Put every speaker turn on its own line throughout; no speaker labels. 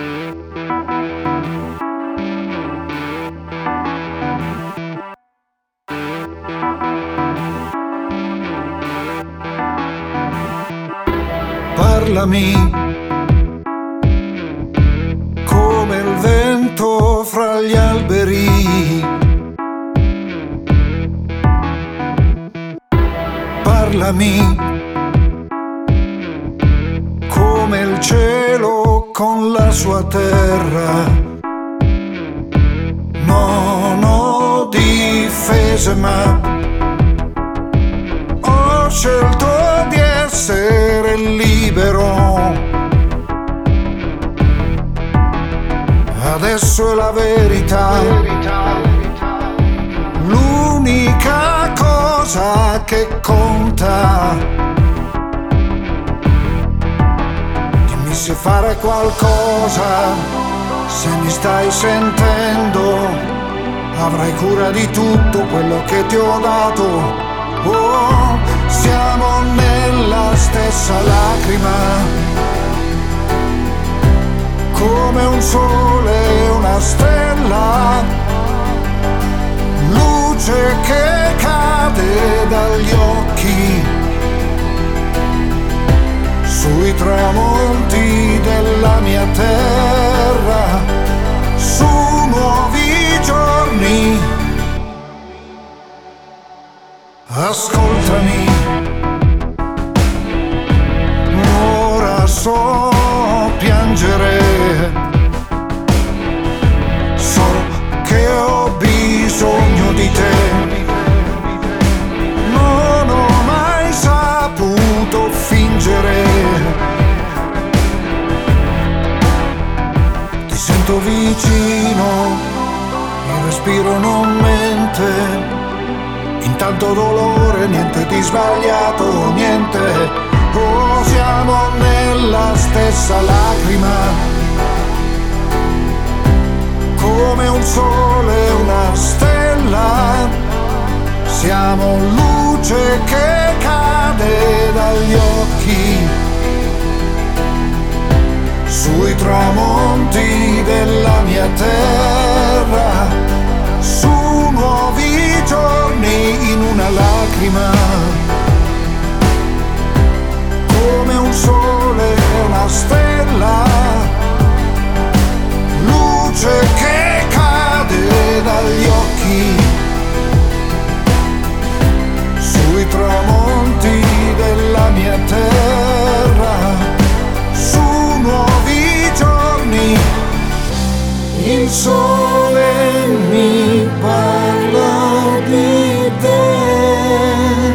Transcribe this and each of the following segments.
Parlami come il vento fra gli alberi. Parlami come il cielo con la sua terra. Non ho difese ma ho scelto di essere libero. Adesso è la verità, l'unica cosa che conta. Dimmi se fare qualcosa, se mi stai sentendo. Avrai cura di tutto quello che ti ho dato. Oh, siamo nella stessa lacrima, come un sole e una stella, luce che cade dagli occhi, sui tramonti della mia terra, su nuovi giorni. Ascoltami, ora so piangere, so che ho bisogno di te, non ho mai saputo fingere, ti sento vicino, il respiro non mente. Intanto dolore, niente di sbagliato, niente. Oh, siamo nella stessa lacrima, come un sole e una stella. Siamo luce che cade dagli occhi, sui tramonti della mia terra, su nuovi giorni in una lacrima, come un sole e una stella, luce che cade dagli occhi, sui tramonti della mia terra, su nuovi giorni. Il sole mi parla di te,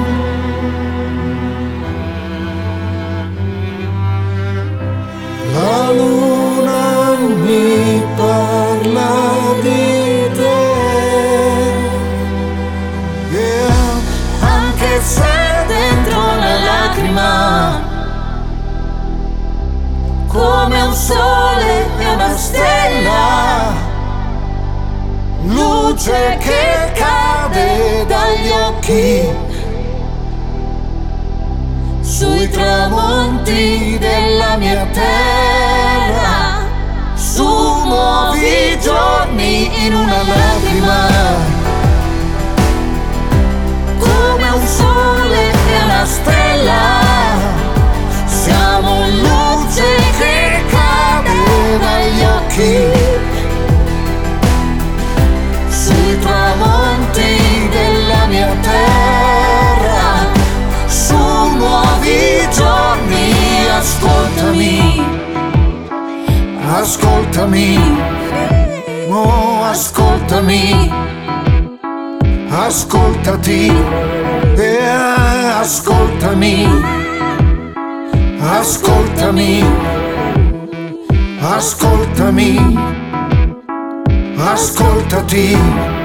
la luna mi parla di te, yeah.
Anche se dentro una lacrima, come un sole e una stella, luce che cade dagli occhi, sui tramonti della mia terra, su nuovi giorni in una lacrima, come un sole e una stella. Siamo luce che cade dagli occhi, sui tramonti della mia terra, su nuovi giorni. Ascoltami, ascoltami, oh ascoltami, ascoltati, ascoltami, ascoltami, ascoltami, ascoltati.